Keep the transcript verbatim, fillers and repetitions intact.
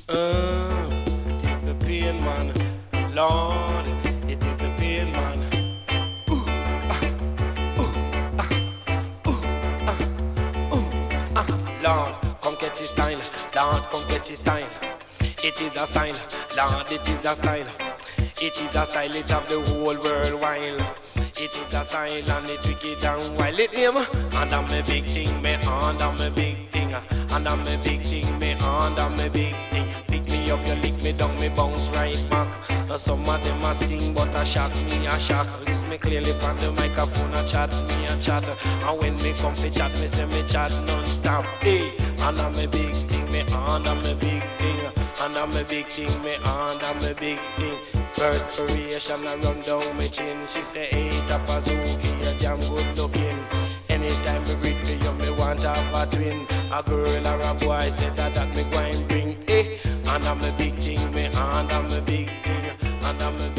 Uh, it is the pain, man. Lord, it is the pain, man. Ooh, ah, ooh, ah, ooh, ah, ooh, ah. Lord, come catch his style. Lord, come catch his style. It is a style. Lord, it is a style. It is a style, it have the whole world wild. It is a style and it wicked and wild. It name, and I'm a big thing, me, and I'm a big thing. And I'm a big thing, me, and I'm a big thing. Pick me up, you lick me down, me bounce right back. Now some of them a sting, but a shock me, a shock. Listen me clearly from the microphone, a chat me, a chat. And when me come to chat, me say me chat non-stop. Hey, and I'm a big thing, me, and I'm a big thing. And I'm a big thing, me, and I'm a big thing. Perspiration I run down my chin. She say, hey, Tapazuki, you're damn good looking. Anytime me read for you, me want to have a twin. A girl or a boy say that that me go and bring. Eh, and I'm a big thing, me, and I'm a big thing. And I'm a